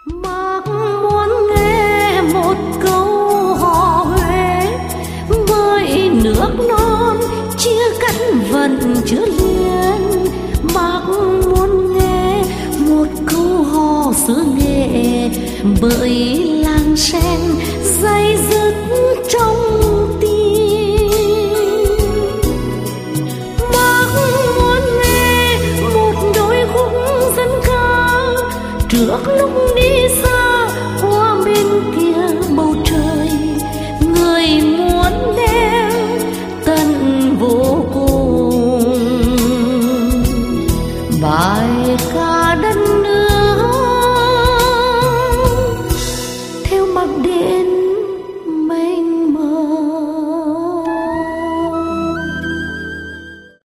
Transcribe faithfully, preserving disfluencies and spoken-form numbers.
Bác muốn nghe một câu hò Huế với nước non chia cắt vận chữ liên. Bác muốn nghe một câu hò xứ Nghệ bởi làng sen day dứt trong tim. Bác muốn nghe một đôi khúc dân ca trước lúc đi xa qua bên kia bầu trời. Người muốn đem tận vô cùng bài ca